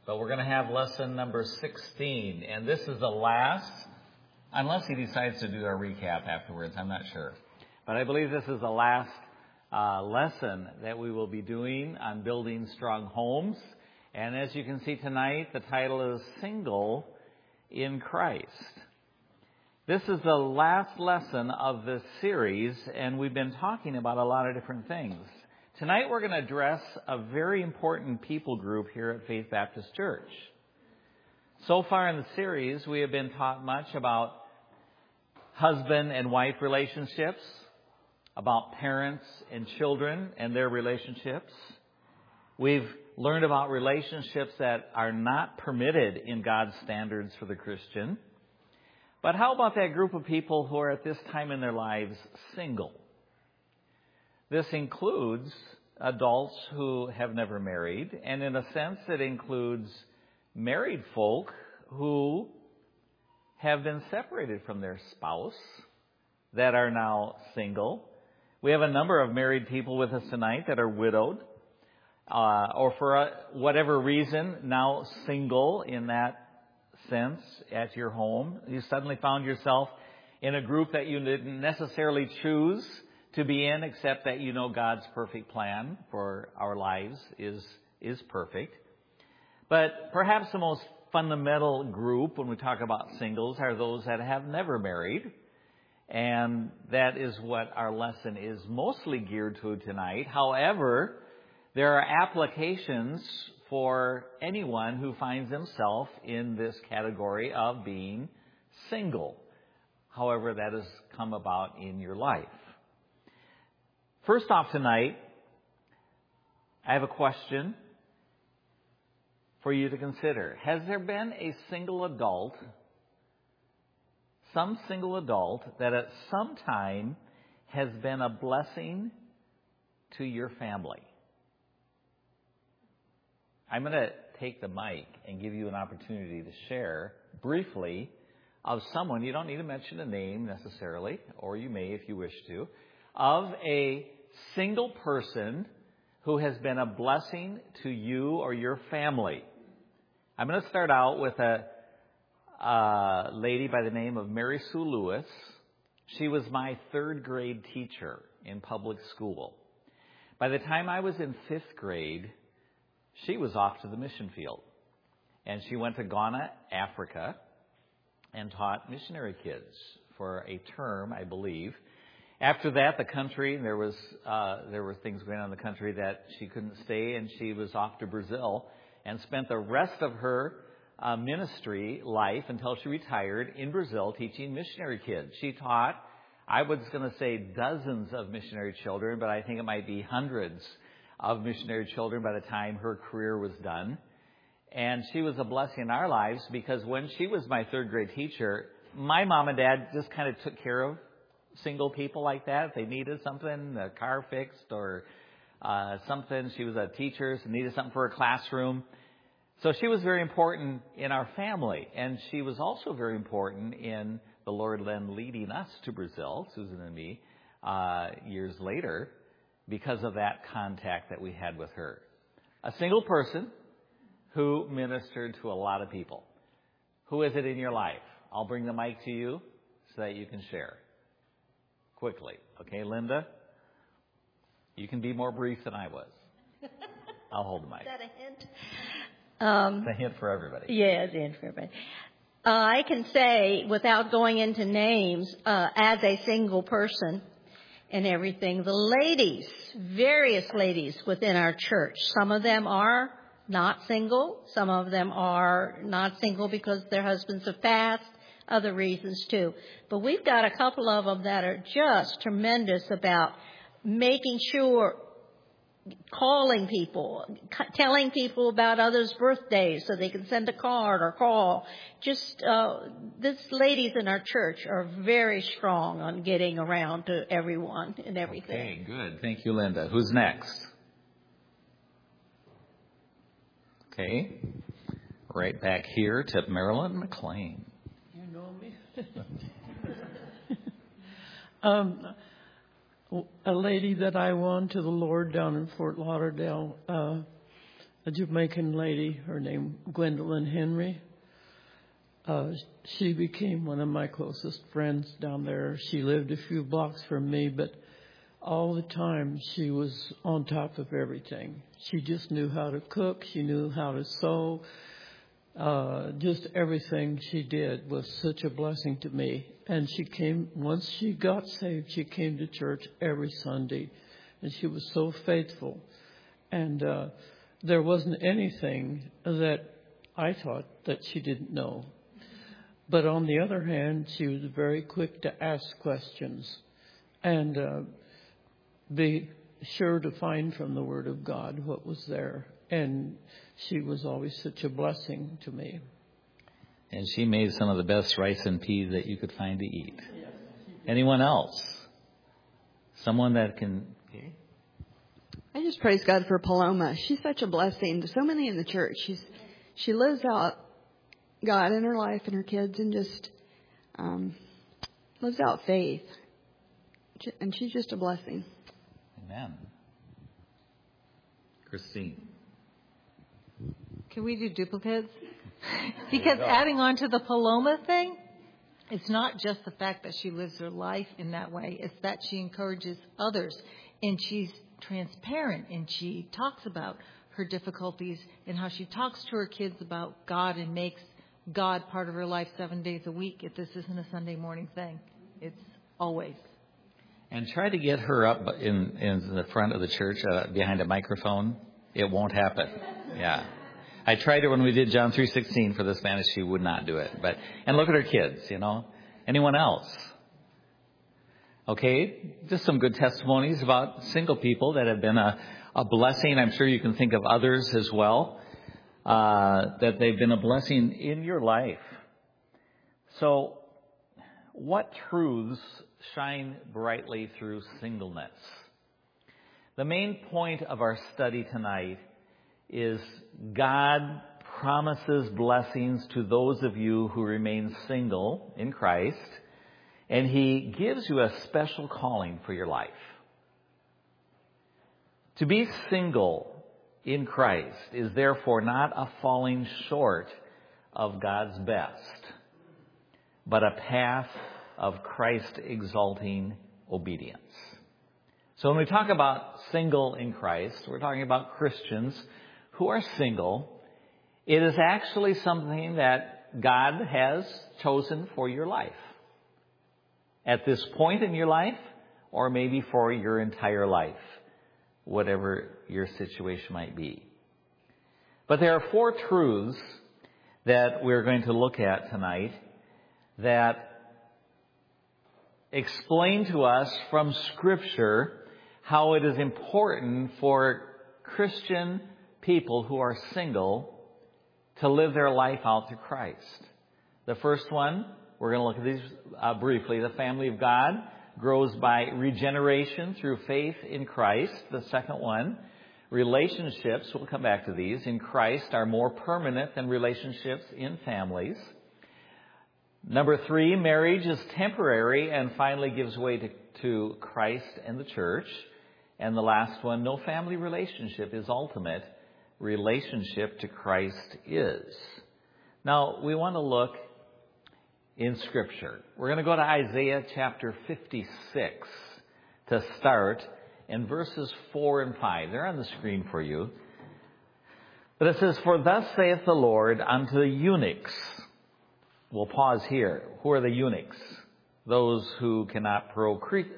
But we're going to have lesson number 16. And this is the last, unless he decides to do a recap afterwards, I'm not sure. But I believe this is the last lesson that we will be doing on building strong homes. And as you can see tonight, the title is Single in Christ. This is the last lesson of this series, and we've been talking about a lot of different things. Tonight we're going to address a very important people group here at Faith Baptist Church. So far in the series, we have been taught much about husband and wife relationships, about parents and children and their relationships. We've learned about relationships that are not permitted in God's standards for the Christian. But how about that group of people who are at this time in their lives single? This includes adults who have never married, and in a sense it includes married folk who have been separated from their spouse that are now single. We have a number of married people with us tonight that are widowed, or for whatever reason now single in that sense at your home. You suddenly found yourself in a group that you didn't necessarily choose to be in, except that you know God's perfect plan for our lives is perfect. But perhaps the most fundamental group when we talk about singles are those that have never married. And that is what our lesson is mostly geared to tonight. However, there are applications for anyone who finds himself in this category of being single, however that has come about in your life. First off tonight, I have a question for you to consider. Has there been a single adult, some single adult, that at some time has been a blessing to your family? I'm going to take the mic and give you an opportunity to share briefly of someone, you don't need to mention a name necessarily, or you may if you wish to, of a single person who has been a blessing to you or your family. I'm going to start out with a lady by the name of Mary Sue Lewis. She was my third grade teacher in public school. By the time I was in fifth grade, she was off to the mission field. And she went to Ghana, Africa, and taught missionary kids for a term, I believe. After that, the country, there were things going on in the country that she couldn't stay, and she was off to Brazil and spent the rest of her ministry life until she retired in Brazil teaching missionary kids. She taught, I was going to say dozens of missionary children, but I think it might be hundreds of missionary children by the time her career was done. And she was a blessing in our lives because when she was my third grade teacher, my mom and dad just kind of took care of single people like that. If they needed something, a car fixed or something, she was a teacher, so needed something for her classroom. So she was very important in our family. And she was also very important in the Lord then leading us to Brazil, Susan and me, years later, because of that contact that we had with her. A single person who ministered to a lot of people. Who is it in your life? I'll bring the mic to you so that you can share quickly. Okay, Linda? You can be more brief than I was. I'll hold the mic. Is that a hint? It's a hint for everybody. Yeah, it's a hint for everybody. I can say, without going into names, as a single person and everything, the ladies, various ladies within our church, some of them are not single. Some of them are not single because their husbands have passed, other reasons too. But we've got a couple of them that are just tremendous about making sure, calling people, telling people about others' birthdays so they can send a card or call. Just, these ladies in our church are very strong on getting around to everyone and everything. Okay, good. Thank you, Linda. Who's next? Okay. Right back here to Marilyn McLean. You know me? A lady that I won to the Lord down in Fort Lauderdale a Jamaican lady, her name Gwendolyn Henry. She became one of my closest friends down there. She lived a few blocks from me, but all the time she was on top of everything. She just knew how to cook. She knew how to sew. Just everything she did was such a blessing to me. And she came, once she got saved, she came to church every Sunday. And she was so faithful. And there wasn't anything that I thought that she didn't know. But on the other hand, she was very quick to ask questions and be sure to find from the Word of God what was there. And she was always such a blessing to me. And she made some of the best rice and peas that you could find to eat. Anyone else? Someone that can... Okay. I just praise God for Paloma. She's such a blessing to so many in the church. She lives out God in her life and her kids and just lives out faith. And she's just a blessing. Amen. Christine. Can we do duplicates? Because adding on to the Paloma thing, it's not just the fact that she lives her life in that way. It's that she encourages others. And she's transparent. And she talks about her difficulties and how she talks to her kids about God and makes God part of her life 7 days a week. If this isn't a Sunday morning thing, it's always. And try to get her up in the front of the church behind a microphone. It won't happen. Yeah. I tried it when we did John 3:16 for the Spanish. She would not do it. And look at her kids, you know. Anyone else? Okay. Just some good testimonies about single people that have been a blessing. I'm sure you can think of others as well, that they've been a blessing in your life. So what truths shine brightly through singleness? The main point of our study tonight is God promises blessings to those of you who remain single in Christ, and He gives you a special calling for your life. To be single in Christ is therefore not a falling short of God's best, but a path of Christ-exalting obedience. So when we talk about single in Christ, we're talking about Christians who are single. It is actually something that God has chosen for your life. At this point in your life, or maybe for your entire life, whatever your situation might be. But there are 4 truths that we're going to look at tonight that explain to us from Scripture how it is important for Christian people who are single to live their life out through Christ. The first one, we're going to look at these briefly. The family of God grows by regeneration through faith in Christ. The second one, relationships, we'll come back to these, in Christ are more permanent than relationships in families. Number 3, marriage is temporary and finally gives way to Christ and the church. And the last one, no family relationship is ultimate. Relationship to Christ is. Now, we want to look in Scripture. We're going to go to Isaiah chapter 56 to start, in verses 4 and 5. They're on the screen for you. But it says, "For thus saith the Lord unto the eunuchs." We'll pause here. Who are the eunuchs? Those who cannot procreate,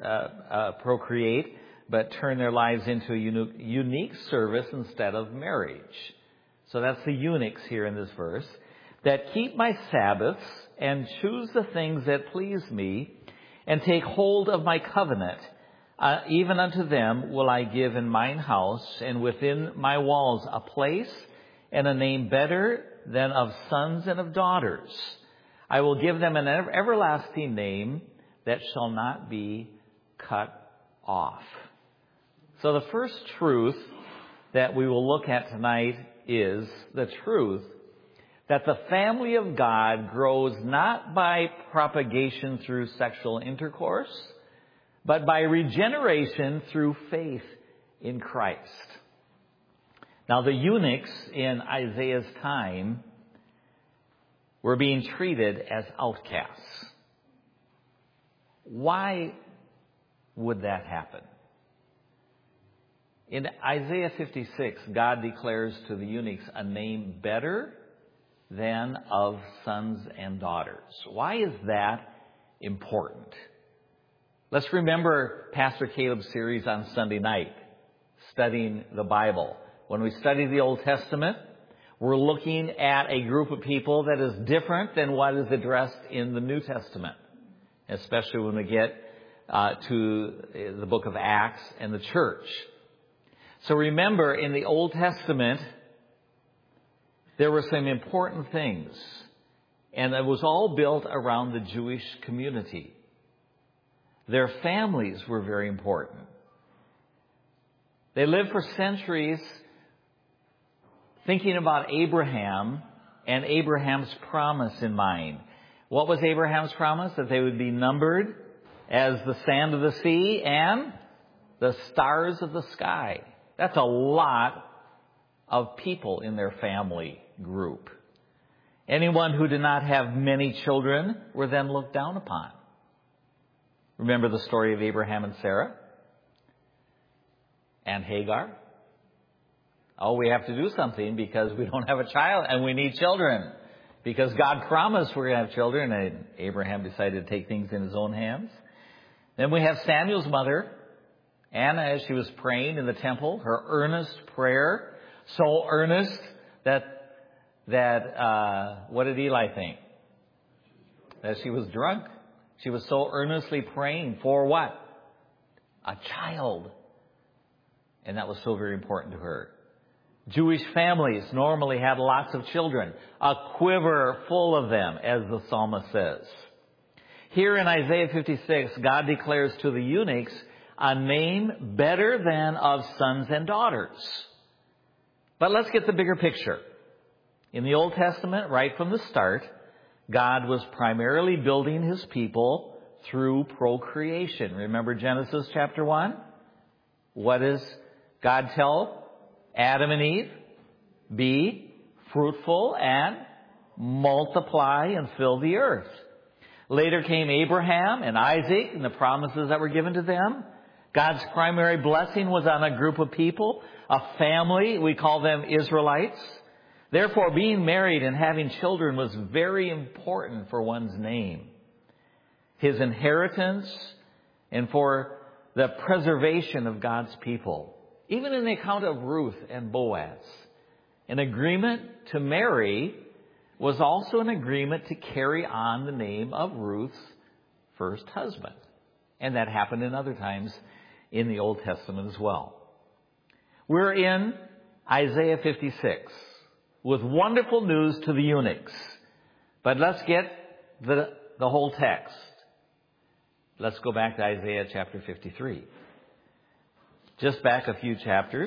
but turn their lives into a unique service instead of marriage. So that's the eunuchs here in this verse. "That keep my Sabbaths and choose the things that please me, and take hold of my covenant. Even unto them will I give in mine house and within my walls a place and a name better than of sons and of daughters. I will give them an everlasting name that shall not be cut off." So the first truth that we will look at tonight is the truth that the family of God grows not by propagation through sexual intercourse, but by regeneration through faith in Christ. Now, the eunuchs in Isaiah's time were being treated as outcasts. Why would that happen? In Isaiah 56, God declares to the eunuchs a name better than of sons and daughters. Why is that important? Let's remember Pastor Caleb's series on Sunday night, studying the Bible. When we study the Old Testament, we're looking at a group of people that is different than what is addressed in the New Testament, especially when we get to the book of Acts and the church. So remember, in the Old Testament, there were some important things, and it was all built around the Jewish community. Their families were very important. They lived for centuries thinking about Abraham and Abraham's promise in mind. What was Abraham's promise? That they would be numbered as the sand of the sea and the stars of the sky. That's a lot of people in their family group. Anyone who did not have many children were then looked down upon. Remember the story of Abraham and Sarah? And Hagar? Oh, we have to do something because we don't have a child and we need children. Because God promised we're going to have children, and Abraham decided to take things in his own hands. Then we have Samuel's mother, Anna, as she was praying in the temple, her earnest prayer, so earnest that what did Eli think? That she was drunk. She was so earnestly praying for what? A child. And that was so very important to her. Jewish families normally had lots of children, a quiver full of them, as the psalmist says. Here in Isaiah 56, God declares to the eunuchs a name better than of sons and daughters. But let's get the bigger picture. In the Old Testament, right from the start, God was primarily building his people through procreation. Remember Genesis chapter 1? What does God tell Adam and Eve? Be fruitful and multiply and fill the earth. Later came Abraham and Isaac and the promises that were given to them. God's primary blessing was on a group of people, a family. We call them Israelites. Therefore, being married and having children was very important for one's name, his inheritance, and for the preservation of God's people. Even in the account of Ruth and Boaz, an agreement to marry was also an agreement to carry on the name of Ruth's first husband. And that happened in other times in the Old Testament as well. We're in Isaiah 56 with wonderful news to the eunuchs. But let's get the whole text. Let's go back to Isaiah chapter 53. Just back a few chapters.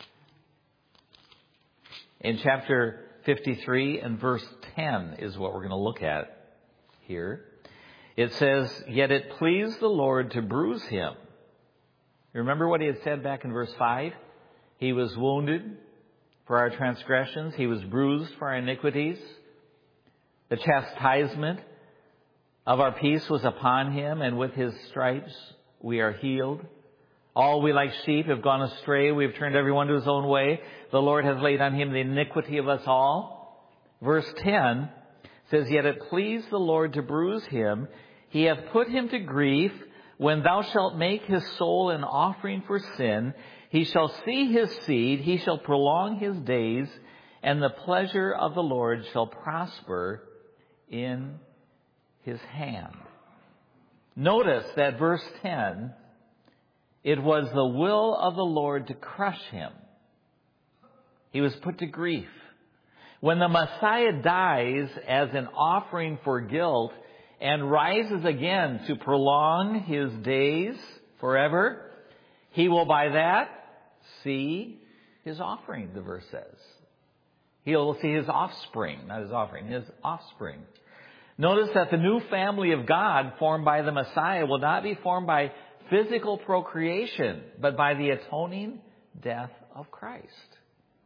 In chapter 53 and verse 10 is what we're going to look at here. It says, "Yet it pleased the Lord to bruise him." Remember what he had said back in verse 5? He was wounded for our transgressions. He was bruised for our iniquities. The chastisement of our peace was upon him, and with his stripes we are healed. All we like sheep have gone astray. We have turned everyone to his own way. The Lord has laid on him the iniquity of us all. Verse 10 says, "Yet it pleased the Lord to bruise him. He hath put him to grief. When thou shalt make his soul an offering for sin, he shall see his seed. He shall prolong his days, and the pleasure of the Lord shall prosper in his hand." Notice that verse 10, it was the will of the Lord to crush him. He was put to grief. When the Messiah dies as an offering for guilt and rises again to prolong his days forever, he will by that see his offering, the verse says. He will see his offspring, not his offering, his offspring. Notice that the new family of God formed by the Messiah will not be formed by physical procreation, but by the atoning death of Christ.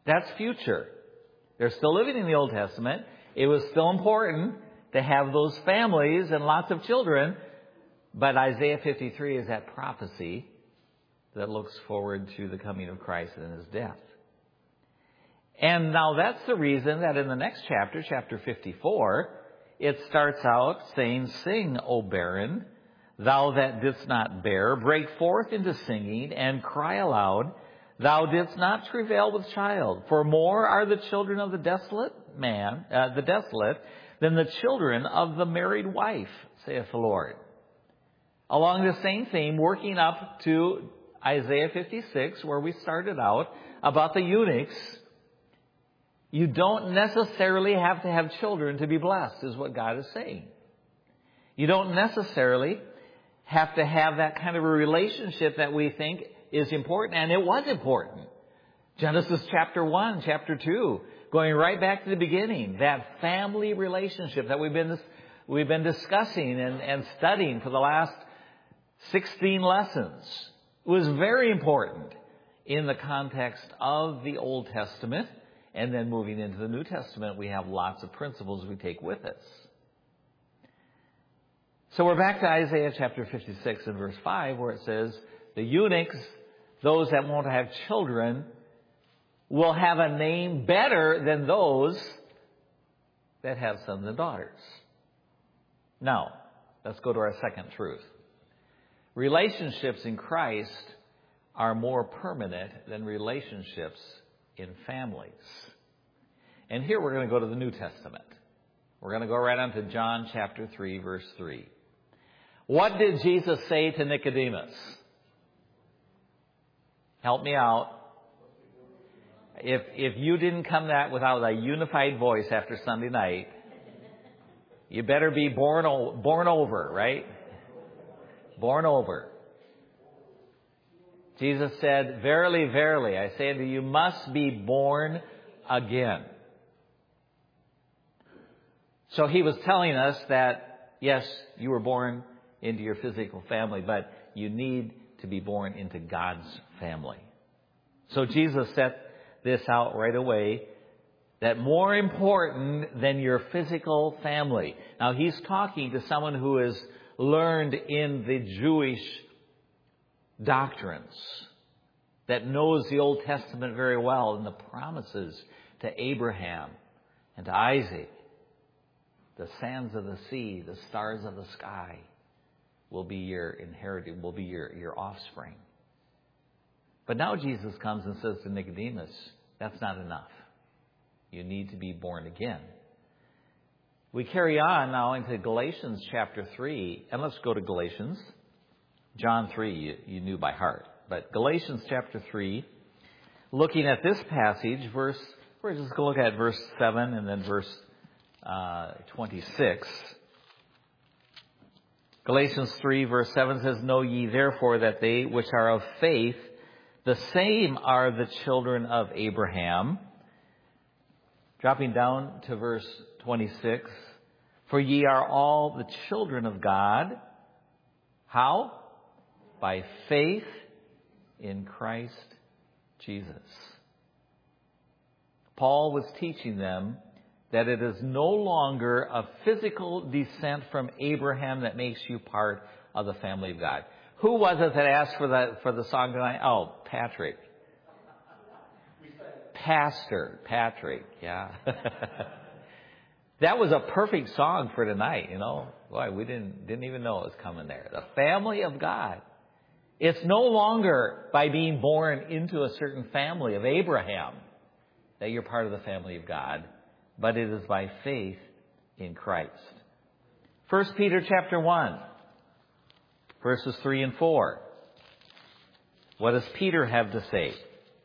That's future. They're still living in the Old Testament. It was still important to have those families and lots of children. But Isaiah 53 is that prophecy that looks forward to the coming of Christ and His death. And now that's the reason that in the next chapter, chapter 54, it starts out saying, "Sing, O barren, thou that didst not bear, break forth into singing and cry aloud, thou didst not travail with child. For more are the children of the desolate than the children of the married wife, saith the Lord." Along the same theme, working up to Isaiah 56, where we started out, about the eunuchs. You don't necessarily have to have children to be blessed, is what God is saying. You don't necessarily have to have that kind of a relationship that we think is important, and it was important. Genesis chapter 1, chapter 2, going right back to the beginning, that family relationship that we've been discussing and studying for the last 16 lessons was very important in the context of the Old Testament. And then moving into the New Testament, we have lots of principles we take with us. So we're back to Isaiah chapter 56 and verse 5, where it says, the eunuchs, those that won't have children, will have a name better than those that have sons and daughters. Now, let's go to our second truth. Relationships in Christ are more permanent than relationships in families. And here we're going to go to the New Testament. We're going to go right on to John chapter 3, verse 3. What did Jesus say to Nicodemus? Help me out. If you didn't come that without a unified voice after Sunday night, you better be born over, right? Born over. Jesus said, "Verily, verily, I say unto you, you must be born again." So he was telling us that, yes, you were born into your physical family, but you need to be born into God's family. So Jesus set this out right away, that more important than your physical family. Now, he's talking to someone who has learned in the Jewish doctrines, that knows the Old Testament very well and the promises to Abraham and to Isaac. The sands of the sea, the stars of the sky will be your inheritance, will be your offspring. But now Jesus comes and says to Nicodemus, that's not enough. You need to be born again. We carry on now into Galatians chapter 3, and let's go to Galatians. John 3, you knew by heart. But Galatians chapter 3, looking at this passage, we're just going to look at verse 7 and then verse 26. Galatians 3, verse 7 says, "Know ye therefore that they which are of faith, the same are the children of Abraham." Dropping down to verse 26, "For ye are all the children of God." How? By faith in Christ Jesus. Paul was teaching them that it is no longer a physical descent from Abraham that makes you part of the family of God. Who was it that asked for the song tonight? Oh, Patrick. Pastor Patrick, yeah. That was a perfect song for tonight, you know. Boy, we didn't even know it was coming there. The family of God. It's no longer by being born into a certain family of Abraham that you're part of the family of God, but it is by faith in Christ. 1 Peter chapter 1, verses 3 and 4. What does Peter have to say?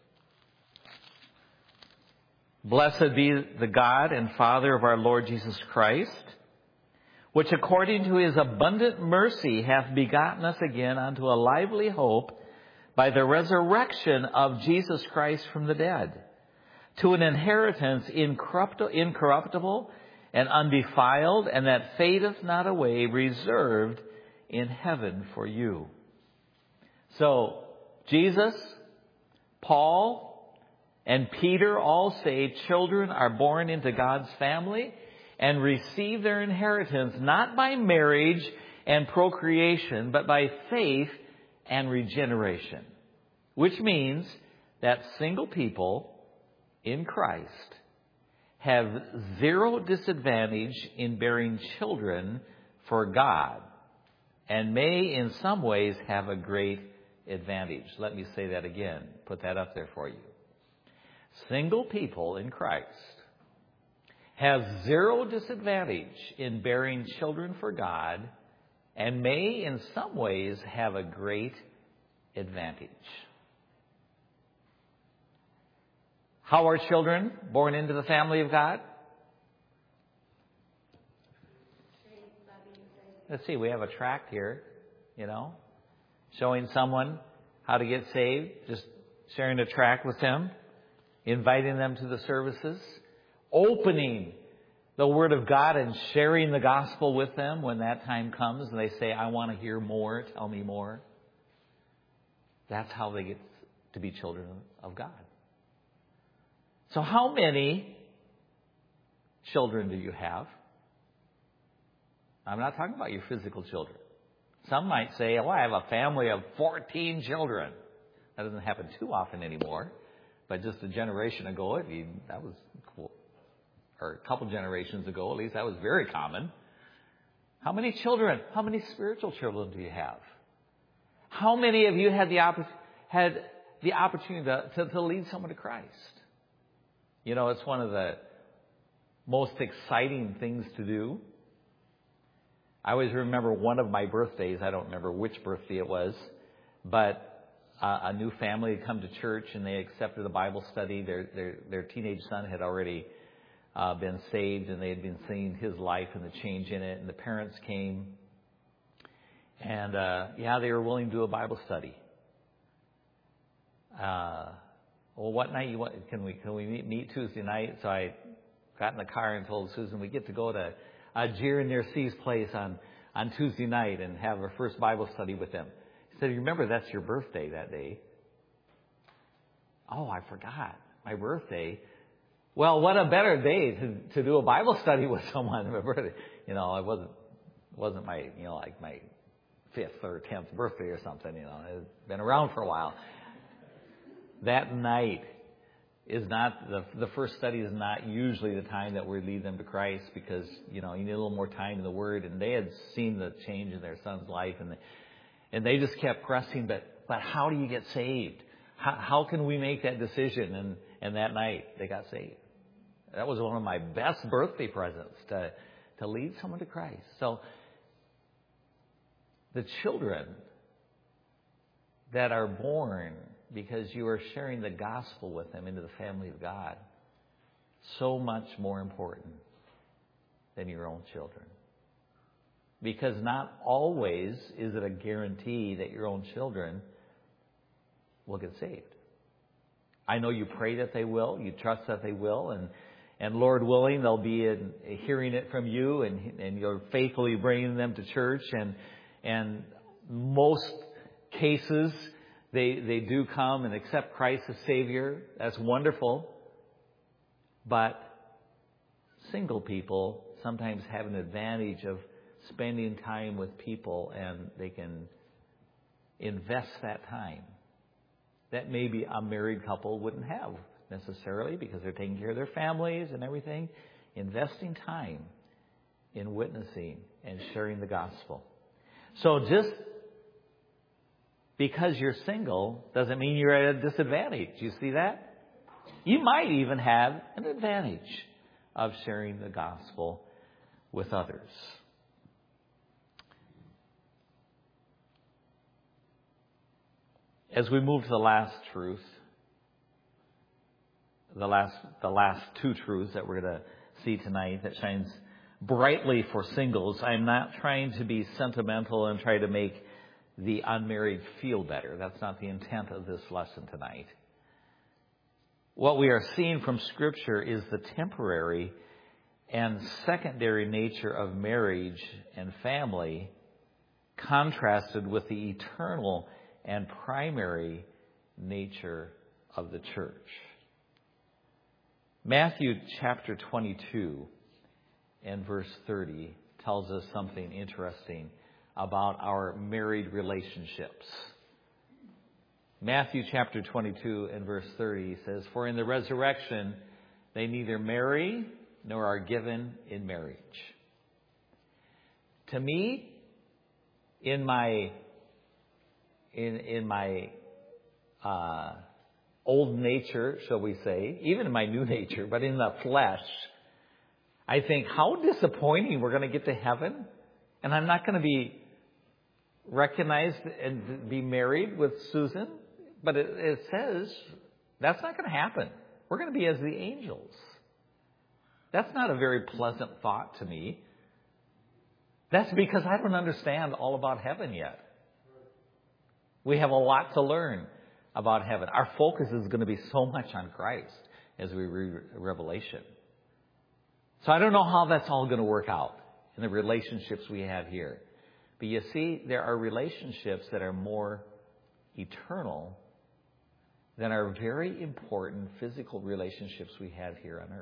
"Blessed be the God and Father of our Lord Jesus Christ, which according to his abundant mercy hath begotten us again unto a lively hope by the resurrection of Jesus Christ from the dead, to an inheritance incorruptible and undefiled, and that fadeth not away, reserved in heaven for you." So, Jesus, Paul, and Peter all say children are born into God's family and receive their inheritance not by marriage and procreation, but by faith and regeneration. Which means that single people in Christ have zero disadvantage in bearing children for God, and may in some ways have a great advantage. Let me say that again. Put that up there for you. Single people in Christ have zero disadvantage in bearing children for God, and may in some ways have a great advantage. How are children born into the family of God? Let's see, we have a tract here, showing someone how to get saved, just sharing a tract with them, inviting them to the services, opening the Word of God and sharing the gospel with them when that time comes and they say, I want to hear more, tell me more. That's how they get to be children of God. So how many children do you have? I'm not talking about your physical children. Some might say, I have a family of 14 children. That doesn't happen too often anymore. But just a generation ago, that was cool. Or a couple generations ago, at least, that was very common. How many children, how many spiritual children do you have? How many of you had the opportunity to lead someone to Christ? It's one of the most exciting things to do. I always remember one of my birthdays. I don't remember which birthday it was, but a new family had come to church and they accepted a Bible study. Their teenage son had already been saved, and they had been seeing his life and the change in it. And the parents came, and they were willing to do a Bible study. What night you want? Can we meet Tuesday night? So I got in the car and told Susan we get to go to Jer and near C's place on Tuesday night and have our first Bible study with them. He said, "You remember that's your birthday that day." Oh, I forgot my birthday. Well, what a better day to do a Bible study with someone on my birthday. It wasn't my like my 5th or 10th birthday or something. It's been around for a while. That night is not the first study is not usually the time that we lead them to Christ, because you need a little more time in the Word, and they had seen the change in their son's life, and they just kept pressing. But how do you get saved? How can we make that decision? And that night they got saved. That was one of my best birthday presents, to lead someone to Christ. So the children that are born because you are sharing the gospel with them into the family of God, so much more important than your own children. Because not always is it a guarantee that your own children will get saved. I know you pray that they will, you trust that they will, and Lord willing, they'll be hearing it from you, and you're faithfully bringing them to church, and most cases, They do come and accept Christ as Savior. That's wonderful. But single people sometimes have an advantage of spending time with people, and they can invest that time that maybe a married couple wouldn't have necessarily, because they're taking care of their families and everything. Investing time in witnessing and sharing the gospel. So just because you're single doesn't mean you're at a disadvantage. You see that? You might even have an advantage of sharing the gospel with others. As we move to the last truth, the last two truths that we're going to see tonight that shines brightly for singles, I'm not trying to be sentimental and try to make the unmarried feel better. That's not the intent of this lesson tonight. What we are seeing from Scripture is the temporary and secondary nature of marriage and family contrasted with the eternal and primary nature of the church. Matthew chapter 22 and verse 30 tells us something interesting about our married relationships. Matthew chapter 22 and verse 30 says, "For in the resurrection they neither marry nor are given in marriage." To me, in my old nature, shall we say, even in my new nature, but in the flesh, I think how disappointing we're going to get to heaven, and I'm not going to be recognized and be married with Susan. But it says that's not going to happen. We're going to be as the angels. That's not a very pleasant thought to me. That's because I don't understand all about heaven yet. We have a lot to learn about heaven. Our focus is going to be so much on Christ as we read Revelation. So I don't know how that's all going to work out in the relationships we have here. But you see, there are relationships that are more eternal than our very important physical relationships we have here on earth.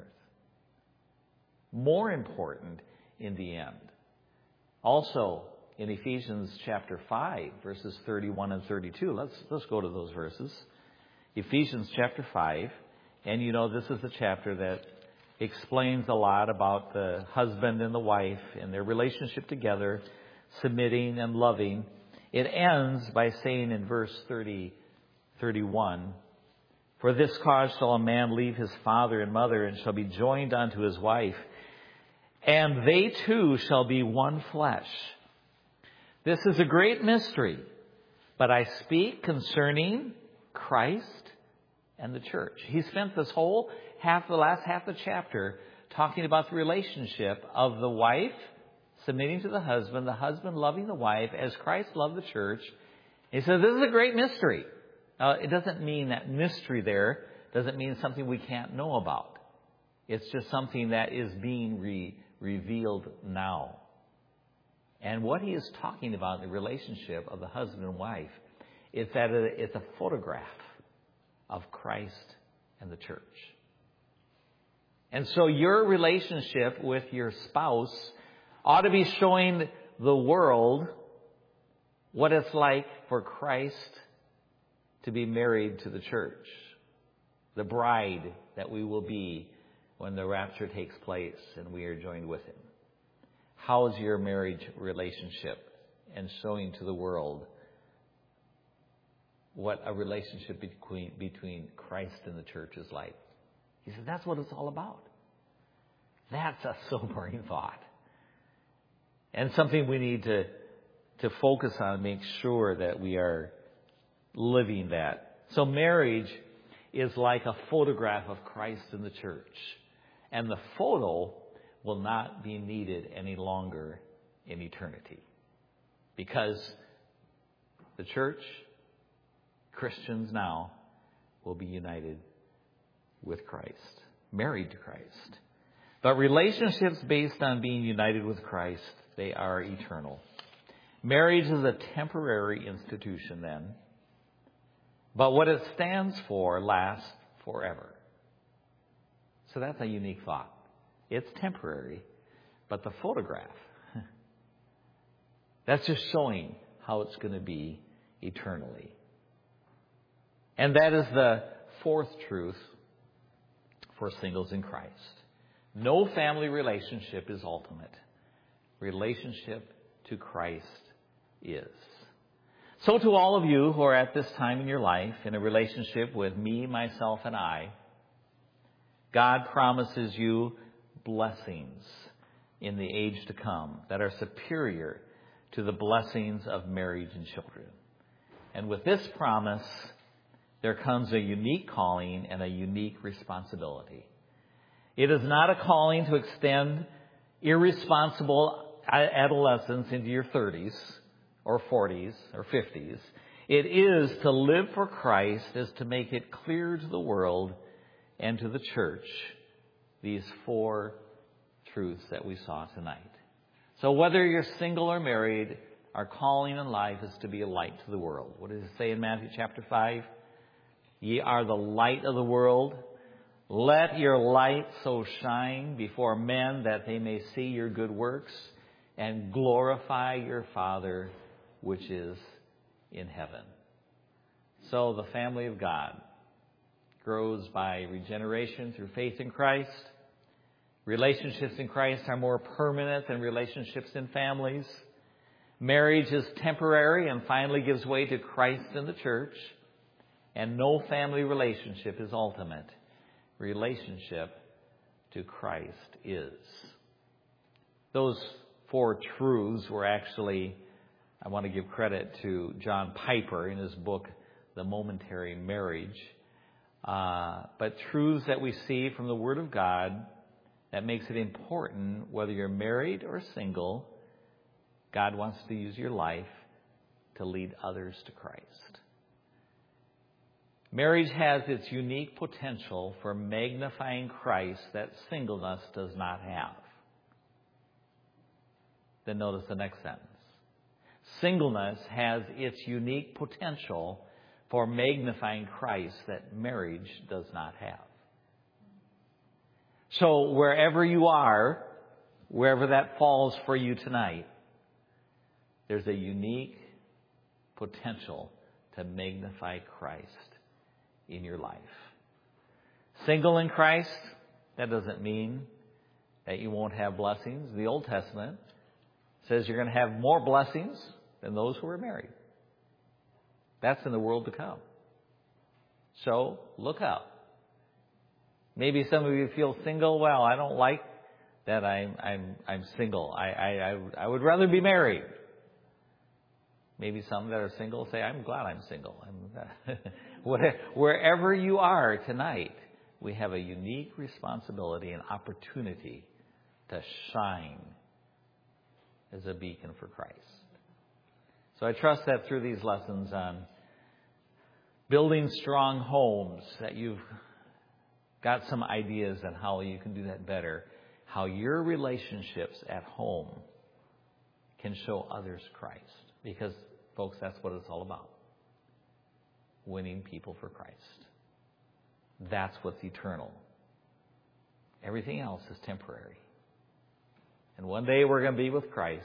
More important in the end. Also, in Ephesians chapter 5, verses 31 and 32, let's go to those verses. Ephesians chapter 5, and you know this is the chapter that explains a lot about the husband and the wife and their relationship together, submitting and loving. It ends by saying in verse 31, "For this cause shall a man leave his father and mother, and shall be joined unto his wife, and they two shall be one flesh. This is a great mystery, but I speak concerning Christ and the church." He spent this whole the last half of the chapter talking about the relationship of the wife submitting to the husband loving the wife as Christ loved the church. He said, this is a great mystery. It doesn't mean that mystery there doesn't mean something we can't know about. It's just something that is being revealed now. And what he is talking about in the relationship of the husband and wife is that it's a photograph of Christ and the church. And so your relationship with your spouse ought to be showing the world what it's like for Christ to be married to the church, the bride that we will be when the rapture takes place and we are joined with him. How is your marriage relationship and showing to the world what a relationship between Christ and the church is like? He said, that's what it's all about. That's a sobering thought. And something we need to focus on, make sure that we are living that. So marriage is like a photograph of Christ in the church. And the photo will not be needed any longer in eternity. Because the church, Christians now, will be united with Christ, married to Christ. But relationships based on being united with Christ, they are eternal. Marriage is a temporary institution then, but what it stands for lasts forever. So that's a unique thought. It's temporary, but the photograph, that's just showing how it's going to be eternally. And that is the fourth truth for singles in Christ. No family relationship is ultimate. Relationship to Christ is. So to all of you who are at this time in your life in a relationship with me, myself, and I, God promises you blessings in the age to come that are superior to the blessings of marriage and children. And with this promise, there comes a unique calling and a unique responsibility. It is not a calling to extend irresponsible adolescence into your 30s or 40s or 50s. It is to live for Christ, is to make it clear to the world and to the church these four truths that we saw tonight. So whether you're single or married, our calling in life is to be a light to the world. What does it say in Matthew chapter 5? Ye are the light of the world. Let your light so shine before men that they may see your good works and glorify your Father which is in heaven. So the family of God grows by regeneration through faith in Christ. Relationships in Christ are more permanent than relationships in families. Marriage is temporary and finally gives way to Christ and the church. And no family relationship is ultimate. Relationship to Christ is. Those 4 truths were actually, I want to give credit to John Piper in his book, The Momentary Marriage. But truths that we see from the Word of God that makes it important, whether you're married or single, God wants to use your life to lead others to Christ. Marriage has its unique potential for magnifying Christ that singleness does not have. Then notice the next sentence. Singleness has its unique potential for magnifying Christ that marriage does not have. So wherever you are, wherever that falls for you tonight, there's a unique potential to magnify Christ in your life. Single in Christ, that doesn't mean that you won't have blessings. The Old Testament says you're going to have more blessings than those who are married. That's in the world to come. So look out. Maybe some of you feel single. Well, I don't like that I'm single. I would rather be married. Maybe some that are single say, I'm glad I'm single. Wherever you are tonight, we have a unique responsibility and opportunity to shine as a beacon for Christ. So I trust that through these lessons on building strong homes, that you've got some ideas on how you can do that better, how your relationships at home can show others Christ. Because, folks, that's what it's all about. Winning people for Christ. That's what's eternal. Everything else is temporary. And one day we're going to be with Christ.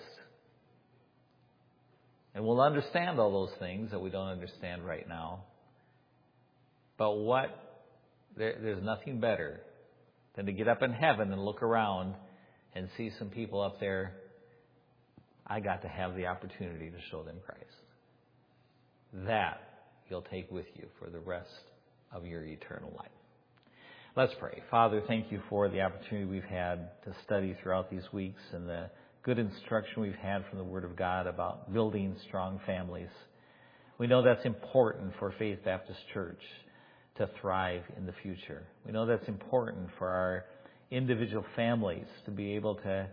And we'll understand all those things that we don't understand right now. But there's nothing better than to get up in heaven and look around and see some people up there. I got to have the opportunity to show them Christ. That you'll take with you for the rest of your eternal life. Let's pray. Father, thank you for the opportunity we've had to study throughout these weeks and the good instruction we've had from the Word of God about building strong families. We know that's important for Faith Baptist Church to thrive in the future. We know that's important for our individual families to be able to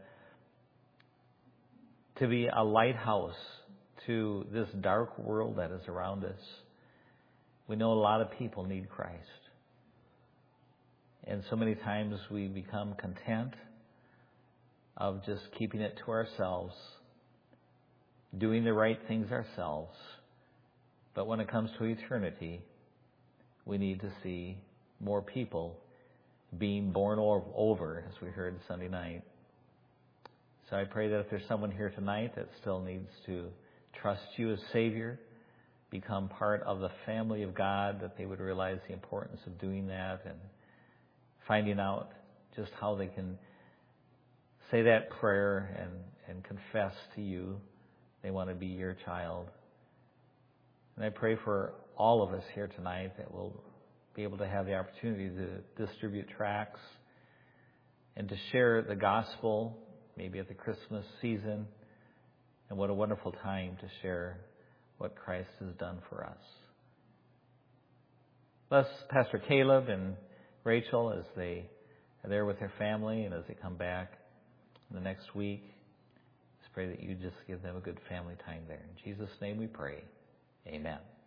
be a lighthouse to this dark world that is around us. We know a lot of people need Christ. And so many times we become content of just keeping it to ourselves, doing the right things ourselves. But when it comes to eternity, we need to see more people being born over, as we heard Sunday night. So I pray that if there's someone here tonight that still needs to trust you as Savior, become part of the family of God, that they would realize the importance of doing that and finding out just how they can say that prayer and confess to you they want to be your child. And I pray for all of us here tonight that we'll be able to have the opportunity to distribute tracts and to share the gospel, maybe at the Christmas season. And what a wonderful time to share what Christ has done for us. Bless Pastor Caleb and Rachel as they are there with their family and as they come back in the next week. Just pray that you just give them a good family time there. In Jesus' name we pray. Amen.